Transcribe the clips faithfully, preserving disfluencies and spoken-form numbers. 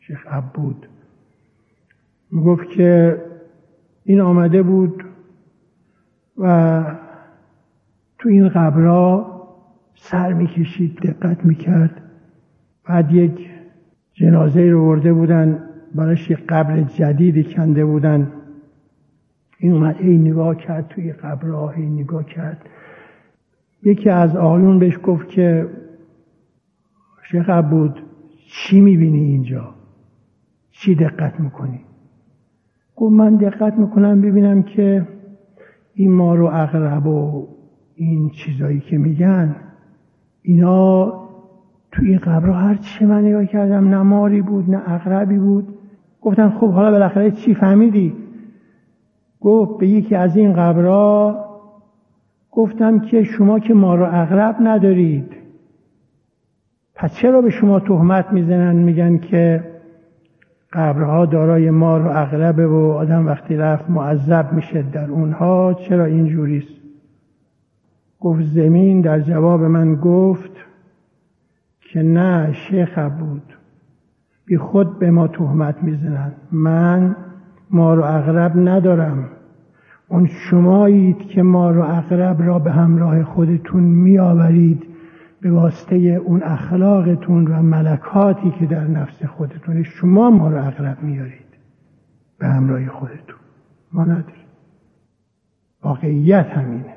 شیخ عبود، میگفت که این آمده بود و تو این قبرها سر میکشید، دقت میکرد. بعد یک جنازه رو برده بودن براش یک قبر جدیدی کنده بودن. این اومد ای نگاه کرد توی قبرها، ای نگاه کرد. یکی از آقایون بهش گفت که شیخ عبود چی میبینی اینجا؟ چی دقت میکنی؟ گفت من دقت میکنم ببینم که این مار و عقرب و این چیزایی که میگن اینا توی این قبرها هر چی من نگاه کردم نه ماری بود نه عقربی بود. گفتن خب حالا بالاخره چی فهمیدی؟ گفت به یکی از این قبرها گفتم که شما که مار و عقرب ندارید، پس چرا به شما تهمت میزنن میگن که قبرها دارای مار و عقربه و آدم وقتی رفت معذب میشه در اونها، چرا اینجوریست؟ گفت زمین در جواب من گفت که نه شیخ عبود، بی خود به ما تهمت میزنن، من مار و عقرب ندارم، اون شمایید که مار و عقرب را به همراه خودتون میآورید به واسطه اون اخلاقتون و ملکاتی که در نفس خودتون. شما مار و عقرب میارید به همراه خودتون، ما نداریم. واقعیت همینه.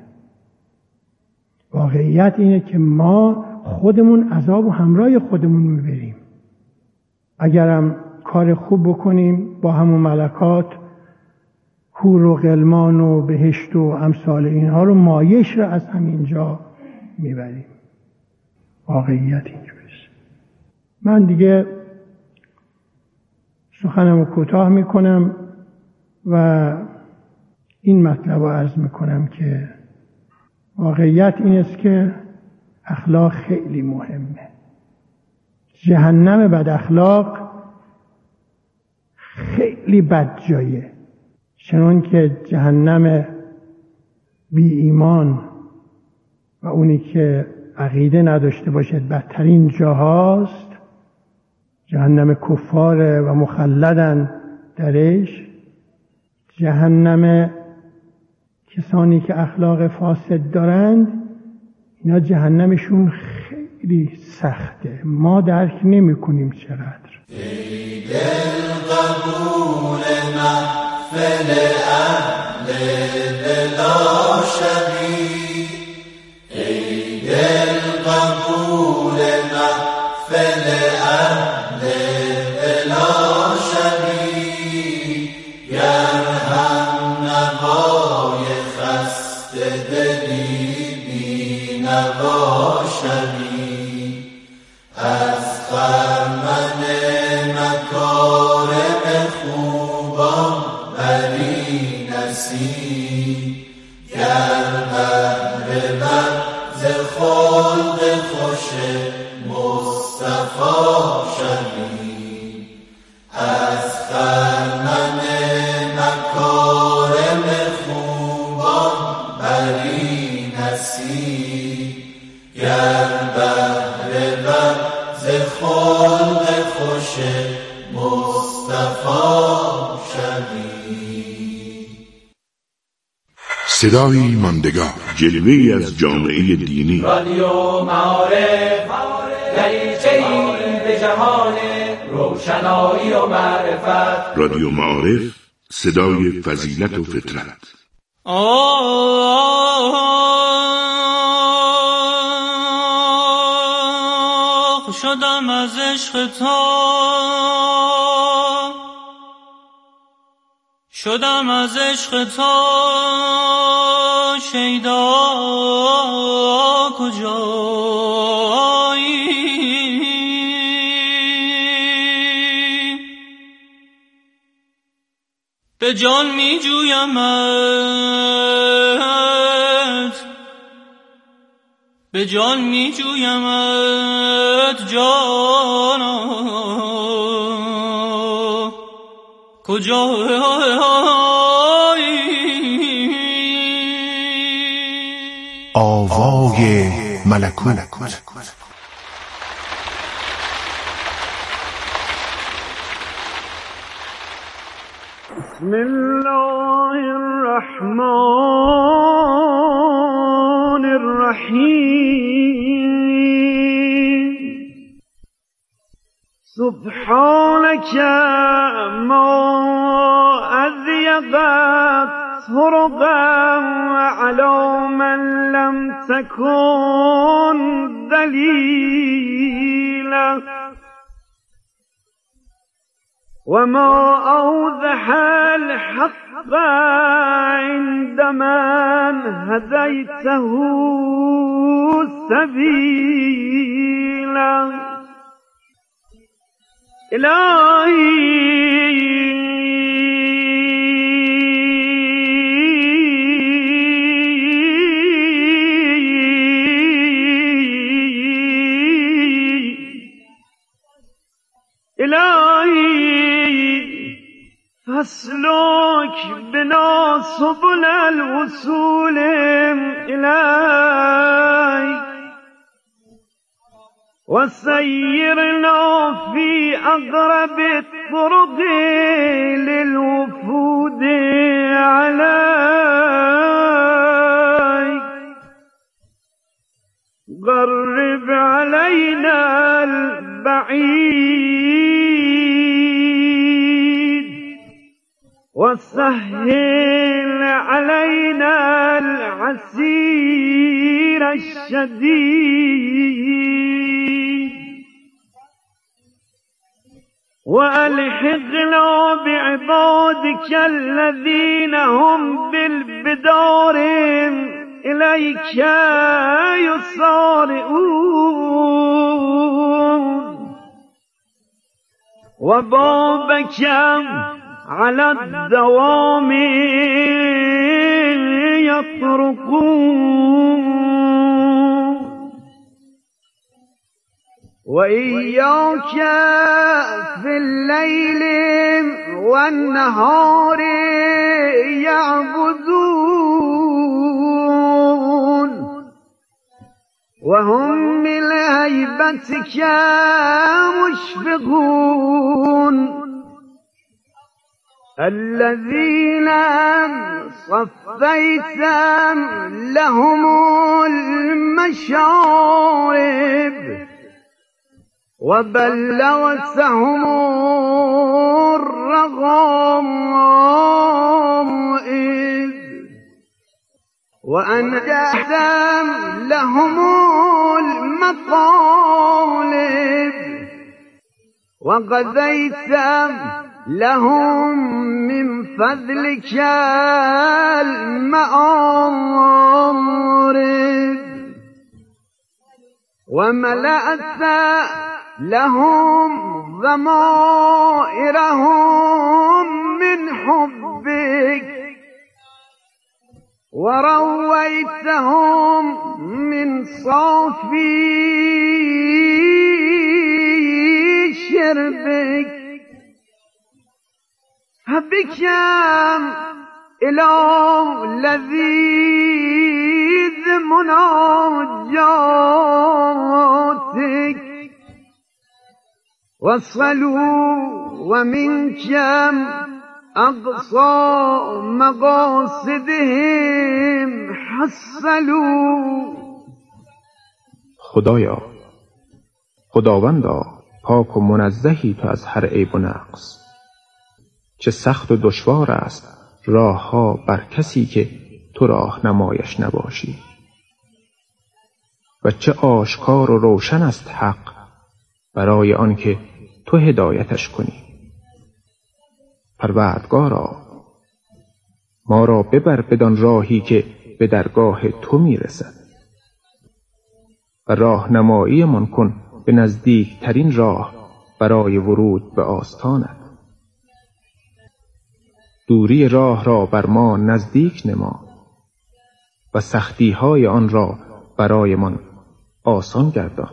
واقعیت اینه که ما خودمون عذاب و همراه خودمون میبریم. اگرم کار خوب بکنیم با همون ملکات، حور و غلمان و بهشت و امثال اینها رو مایش رو از همینجا میبریم. واقعیت اینجوریست. من دیگه سخنم رو کوتاه میکنم و این مطلب رو عرض میکنم که واقعیت این است که اخلاق خیلی مهمه. جهنم بد اخلاق خیلی بد جایه، چنان که جهنم بی ایمان و اونی که عقیده نداشته باشد بدترین جاهاست. جهنم کفار و مخلدن درش. جهنم کسانی که اخلاق فاسد دارند، اینا جهنمشون خیلی سخته، ما درک نمی کنیم چقدر. ای دل قبول محفل اهل بلا شبی، ای دل قبول محفل اهل بلا شبی، گر هم نوای خسته دلی بی نوا شبی، از خرمن مکارم خوبان بری نصیب، گر بهره بر ز خلق خوش مصطفی شبی، از خرمن مکارم خوبان بری نصیب، گر بهره بر ز خلق خوش مصطفی شبی. صدای ماندگار، جلوه‌ای از جامعه دینی. رادیو معارف، دریچه‌ای به جهان روشنایی و معرفت. رادیو معارف، صدای فضیلت و فطرت. آه شدم از عشق تو، شدم از عشق تو شیدا کجایی، به جان می جویمت، به جان می جویمت جانا کجایی. آوای ملکوت. بسم الله الرحمن الرحیم سبحانك ما أذيقت طرقا على من لم تكن دليلا وما أوضح الحق عند من هديته سبيلا إلهي إلهي فاسلك بنا سبل الوصول إليك وسيرنا في أقرب الطرق للوفود عليك قرب علينا البعيد وسهل علينا العسير الشديد وألحقنا بعبادك الذين هم بالبدار إليك يصارعون وبابك على الدوام يطرقون وإياك في الليل والنهار يعبدون وهم من هيبتك مشفقون الذين صفيت لهم المشارب وبلغتهم الرغائب وأنجحت لهم المطالب وقضيت لهم من فضلك المآرب وملأت لهم ضمائرهم من حبك ورويتهم من صافي شربك فبكم إله لذيذ مناجاتك وصلوا ومنك أقصى مقاصدهم حصلوا. خدایا، خداوندا، پاک و منزهی تو از هر عیب و نقص. چه سخت و دشوار است راه ها بر کسی که تو راه نمایش نباشی، و چه آشکار و روشن است حق برای آنکه تو هدایتش کنی. پروردگارا، ما را ببر بدان راهی که به درگاه تو میرسد و راهنمایی من کن به نزدیک ترین راه برای ورود به آستانت. دوری راه را بر ما نزدیک نما و سختی های آن را برای من آسان گردان.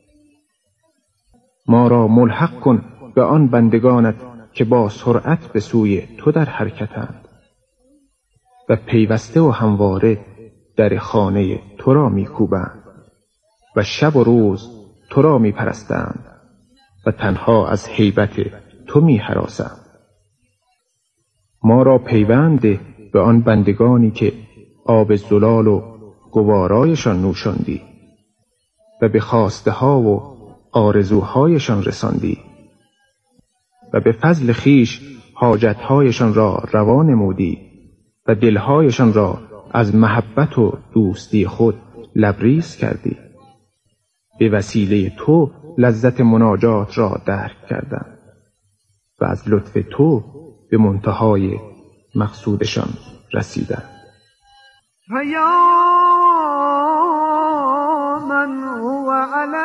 ما را ملحق کن به آن بندگانت که با سرعت به سوی تو در حرکتند و پیوسته و همواره در خانه تو را میکوبند و شب و روز تو را میپرستند و تنها از هیبت تو میهراسند. ما را پیوند ده به آن بندگانی که آب زلال و گوارایشان نوشاندی و به خواسته ها و آرزوهایشان رساندی و به فضل خیش حاجتهایشان را روا نمودی و دلهایشان را از محبت و دوستی خود لبریز کردی. به وسیله تو لذت مناجات را درک کردند و از لطف تو به منتهای مقصودشان رسیدند. فیا من هو علی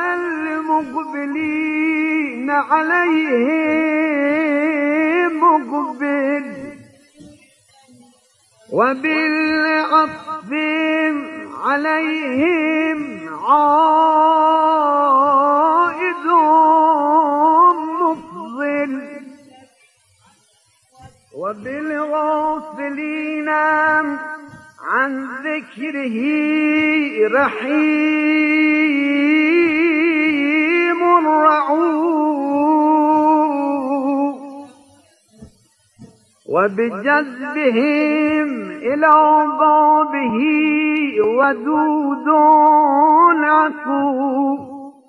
المقبلین علیهم مقبل و بالعطف علیهم عائد مفضل و بالغافلین عن ذكره رحيم رعوف وبجذبهم إلى بابه ودود عفو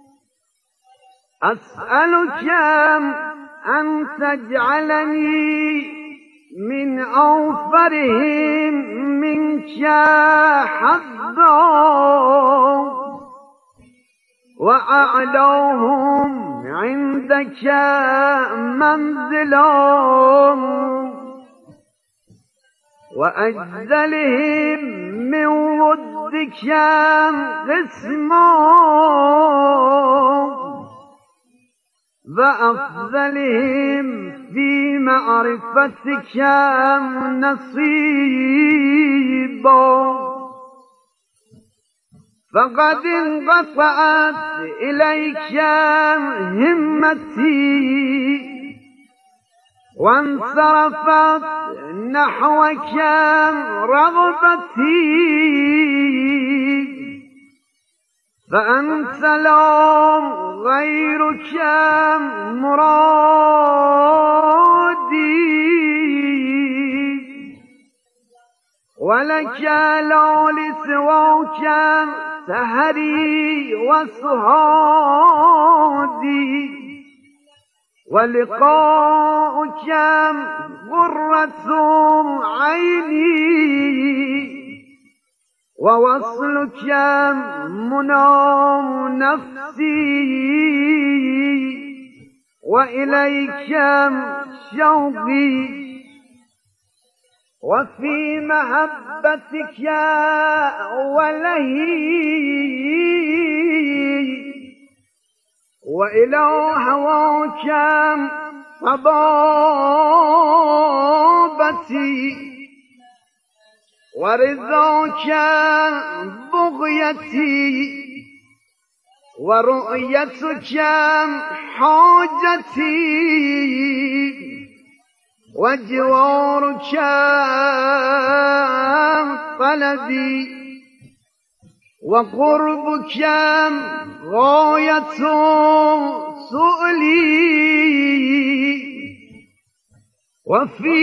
أسألك أن تجعلني من أوفرهم منك حظا وأعلاهم عندك منزلا وأجزلهم من ودك قسما وأفضلهم في معرفتك نصيبا فقد انقطعت إليك همتي وانصرفت نحوك رغبتي فأنت لا غيرك مرادي ولك لا لسواك سهري وسهادي ولقاؤك غرة عيني ووصلك منى نفسي وإليك شوقي وفي محبتك ولهي وإلى هواك صبابتي ورضاك بغيتي ورؤيتك حاجتي وجوارك طلبي وقربك غاية سؤلي وفي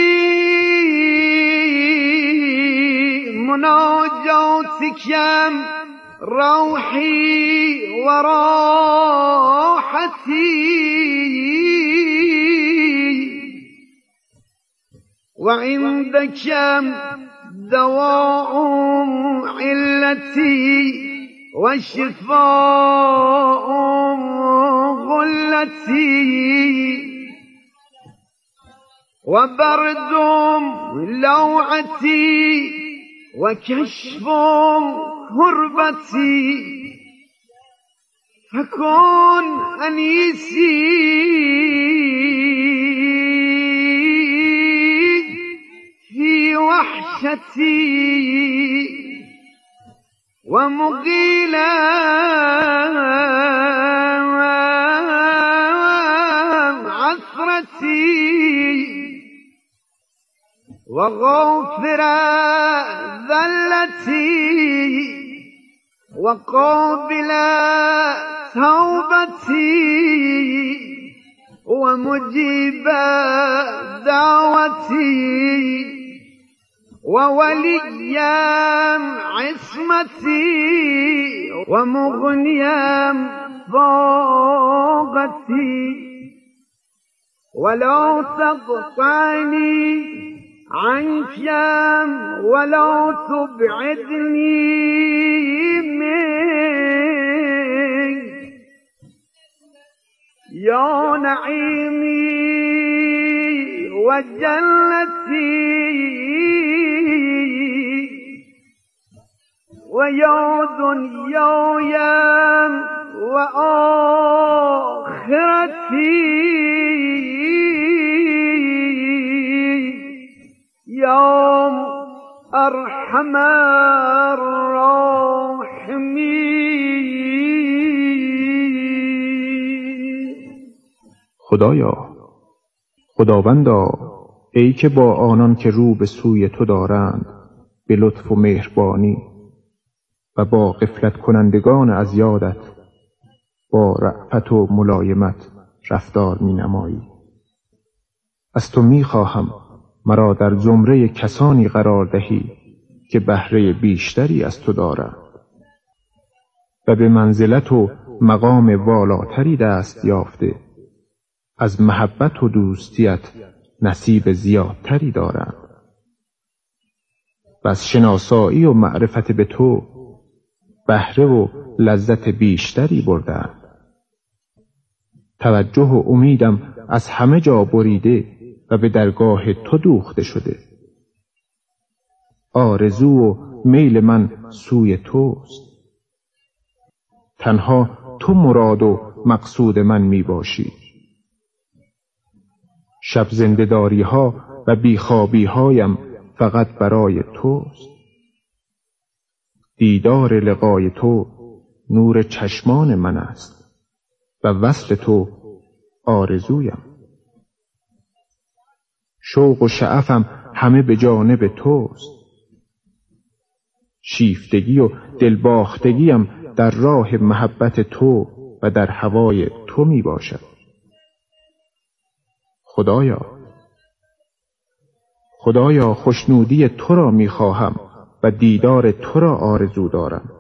مناجاتك روحي وراحتي وعندك دواء علتي وشفاء غلتي وبرد لوعتي وكشف كربتي فكن أنيسي في وحشتي ومقيلا عثرتي وغفر ذلتي وقابل توبتي ومجيب دعوتي ووليا عصمتي ومغنيا فوقتي ولا تقطعني عنك ولا تبعدني منك يا نعيمي وجنتي ويا دنياي وآخرتي يا أرحم الراحمين. خدایا، خداوندا، ای که با آنان که رو به سوی تو دارند به لطف و مهربانی و با غفلت کنندگان از یادت با رأفت و ملایمت رفتار می نمایی. از تو می خواهم مرا در زمره کسانی قرار دهی که بهره بیشتری از تو دارند و به منزلت و مقام والاتری دست یافته از محبت و دوستیت نصیب زیادتری دارند و از شناسایی و معرفت به تو بهره و لذت بیشتری بردند. توجه و امیدم از همه جا بریده و به درگاه تو دوخته شده. آرزو و میل من سوی توست. تنها تو مراد و مقصود من می باشی. شب زنده‌داری ها و بیخوابی هایم فقط برای توست. دیدار لقای تو نور چشمان من است و وصل تو آرزویم. شوق و شعفم همه به جانب توست. شیفتگی و دلباختگیم در راه محبت تو و در هوای تو می باشد. خدایا، خدایا خوشنودی تو را می خواهم و دیدار تو را آرزو دارم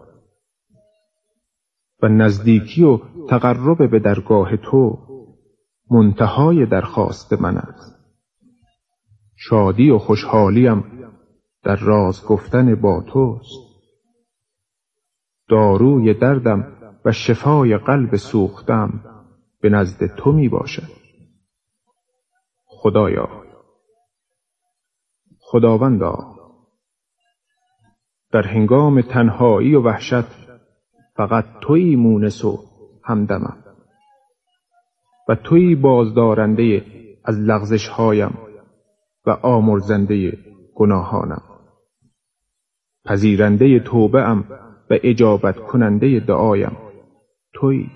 و نزدیکی و تقرب به درگاه تو منتهای درخواست من است. شادی و خوشحالیم در راز گفتن با توست. داروی دردم و شفای قلب سوختم به نزد تو می باشد. خدایا، خداوندا، در هنگام تنهایی و وحشت فقط تویی مونس و همدمم و تویی بازدارنده از لغزش هایم و آمرزنده گناهانم، پذیرنده توبه ام و اجابت کننده دعایم تویی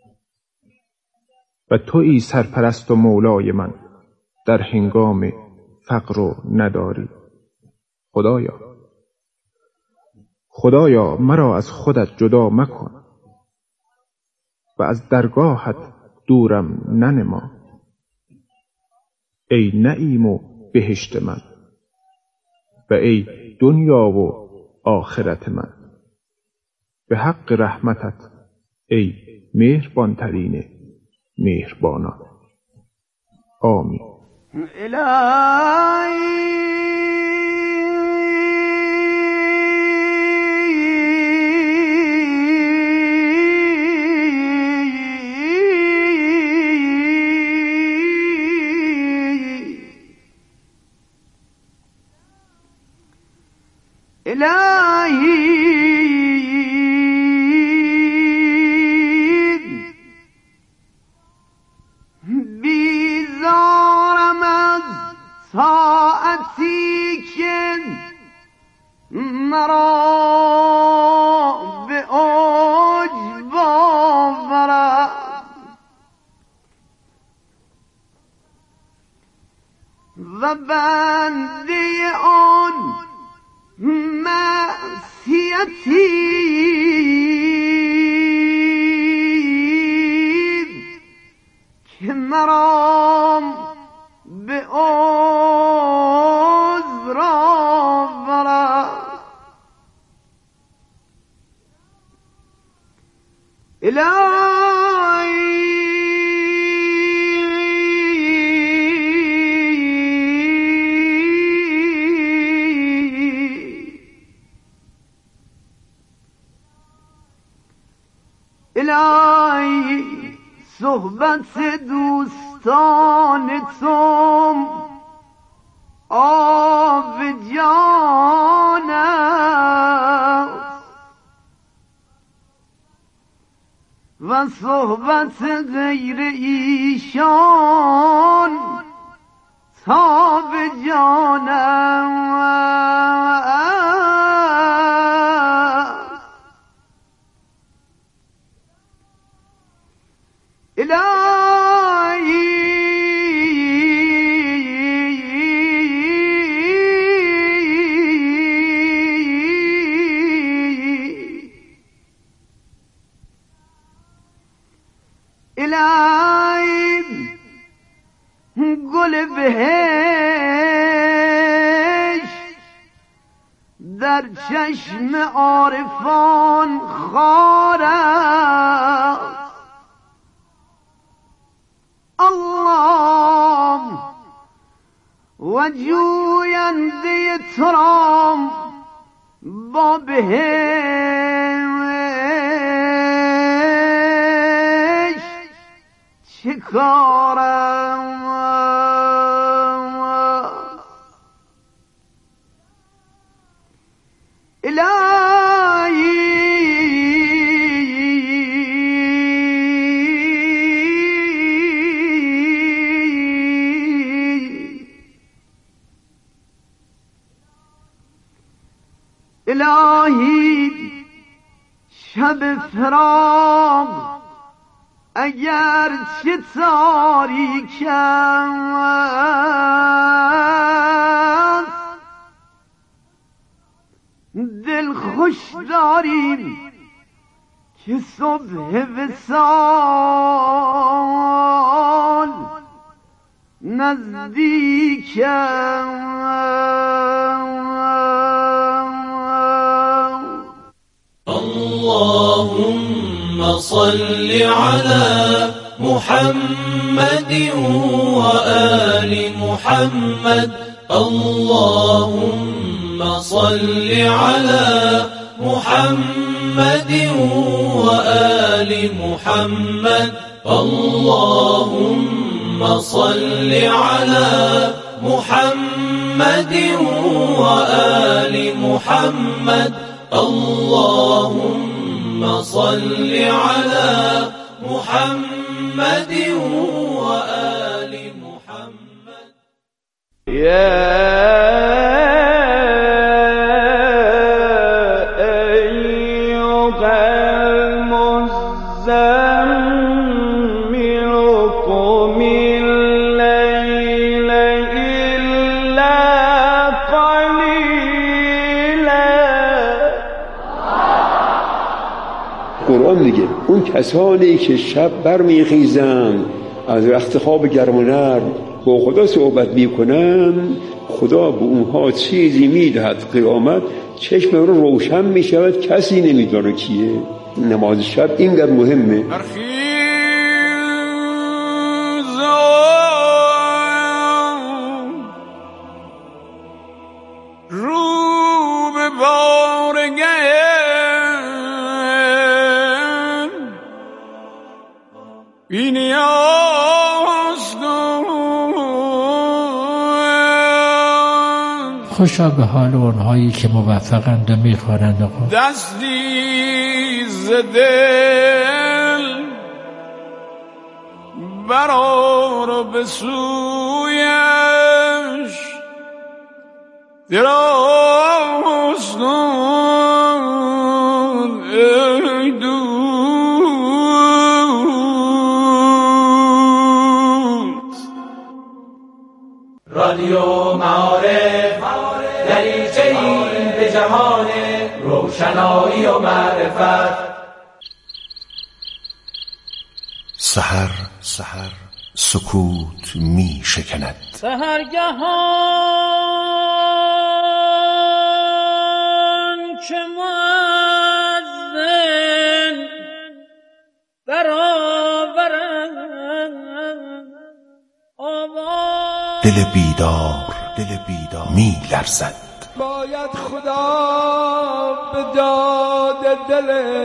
و تویی سرپرست و مولای من در هنگام فقر و نداری. خدایا، خدایا مرا از خودت جدا مکن و از درگاهت دورم ننما. ای نعیم و بهشت من و ای دنیا و آخرت من، به حق رحمتت ای مهربانترین مهربانان. آمین. الهی الهی بیزارم از ساعتی که مرا به اوج باورد و بنده آن معصیتی که مرام به عذر آورد الهی الهی صحبت دوستان توم آب جان است و صحبت غیر ایشان تاب جان است الهی گل بهشت در چشم عارفان خار است الله و جوینده تو را با بهشت چه کارم الهی الهی شب فراق اگر چه تاریک است دل خوش داریم که صبح وصال نزدیک اللهم صل على محمد وآل محمد اللهم صل على محمد وآل محمد اللهم صل على محمد وآل محمد اللهم صل على محمد وآل محمد يا قرآن میگه اون کسانی که شب برمیخیزند از رخت خواب گرم و نرم با خدا صحبت میکنن خدا به اونها چیزی میدهد قیامت چشم رو روشن میشود کسی نمیدونه کیه. نماز شب اینقدر مهمه. خوشا به حال اونهایی که موفقند و میخوانند آقا. دستی ز دل برآر به سویش دراز کن ای دوست. رادیو معارف دریچه ای به جهان روشنایی و معرفت. سحر سحر سکوت می شکند. سحرگهان که مؤذن برآورد آواز، دل بیدار دل بیدار می لرزد. باید خدا به داد دل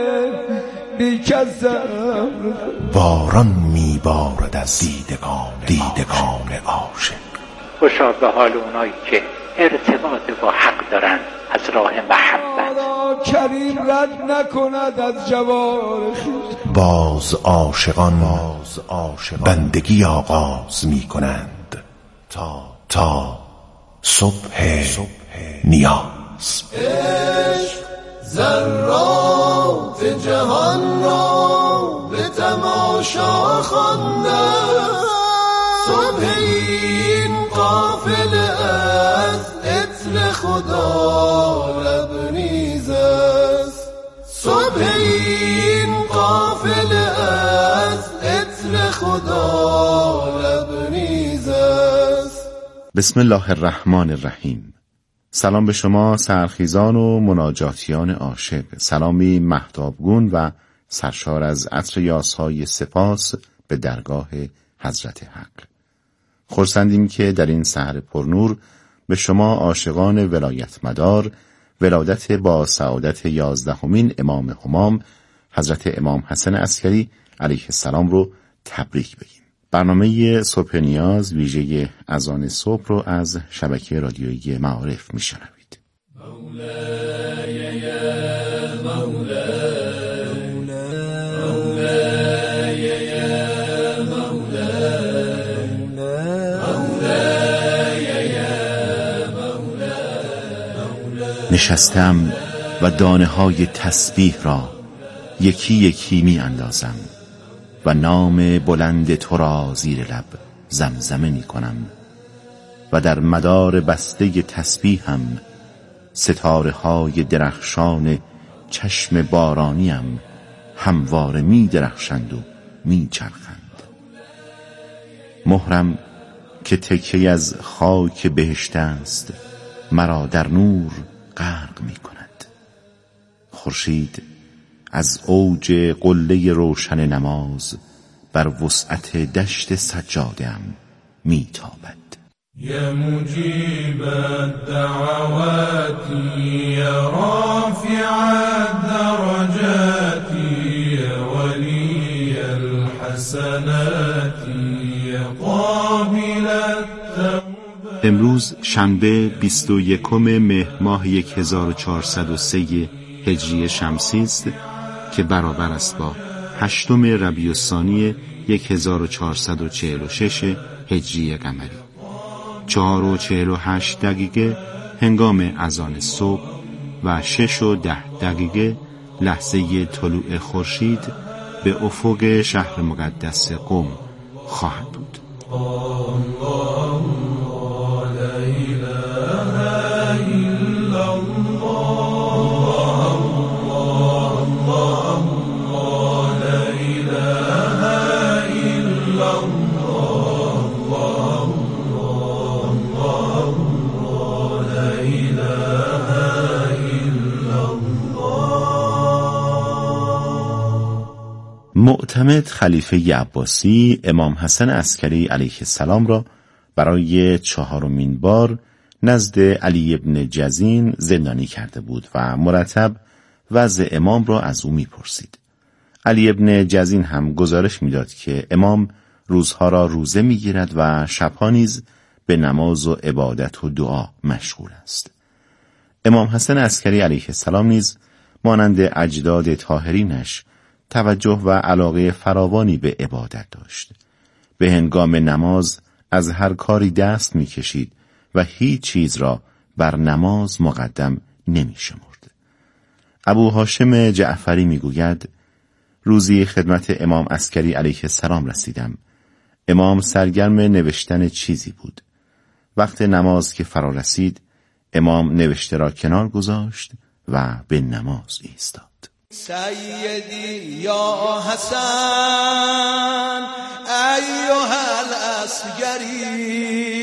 بیکسم، باران می بارد از دیدگان دیدگان عاشق. خوشا به حال اونایی که ارتباط با حق دارن از راه محبت. کریم رد نکند از جوار خویش. باز عاشقان باز عاشقان بندگی آغاز می کنند تا تا صبح صبح نیاز. عشق ذرات جهان را به تماشا خوانده، صبح این قافله از عطر خدا لبریز است، صبح این قافله از عطر خدا لبریز است. بسم الله الرحمن الرحیم. سلام به شما سحرخیزان و مناجاتیان عاشق، سلامی مهتابگون و سرشار از عطر یاسهای سپاس به درگاه حضرت حق. خرسندیم که در این سحر پرنور به شما عاشقان ولایت مدار ولادت با سعادت یازدهمین امام همام حضرت امام حسن عسکری علیه السلام رو تبریک بگیم. برنامه صبح نیاز ویژه اذان صبح رو از شبکه رادیویی معارف میشنوید. مولاي يا مولاي مولاي يا مولاي مولاي يا مولاي. نشستم و دانه های تسبیح را یکی یکی می اندازم و نام بلند تو را زیر لب زمزمه می کنم و در مدار بسته تسبیح هم ستاره های درخشان چشم بارانیم همواره می درخشند و می چرخند. مهرم که تکه از خاک بهشت است مرا در نور غرق می کند. خورشید از اوج قله روشن نماز بر وسعت دشت سجاده‌ام می تابد. یا مجیب الدعوات یا رافع الدرجات یا ولی الحسنات یا قابل التوبات. امروز شنبه بیست و یکم مهر ماه هزار و چهارصد و سه هجری شمسی است که برابر است با هشتم ربیع الثانی هزار و چهارصد و چهل و شش هجری قمری. چهار و چهل و هشت دقیقه هنگام اذان صبح و شش و ده دقیقه لحظه طلوع خورشید به افق شهر مقدس قم خواهد بود. معتمد خلیفه عباسی امام حسن عسکری علیه السلام را برای چهارمین بار نزد علی ابن جزین زندانی کرده بود و مرتب وضع امام را از او می‌پرسید. علی ابن جزین هم گزارش می‌داد که امام روزها را روزه می‌گیرد و شبها نیز به نماز و عبادت و دعا مشغول است. امام حسن عسکری علیه السلام نیز مانند اجداد طاهرینش توجه و علاقه فراوانی به عبادت داشت. به هنگام نماز از هر کاری دست می‌کشید و هیچ چیز را بر نماز مقدم نمی‌شمرد. ابو هاشم جعفری می‌گوید روزی خدمت امام عسکری علیه السلام رسیدم. امام سرگرم نوشتن چیزی بود. وقت نماز که فرا رسید امام نوشته را کنار گذاشت و به نماز ایستاد. سیدی یا حسن ایها العسکری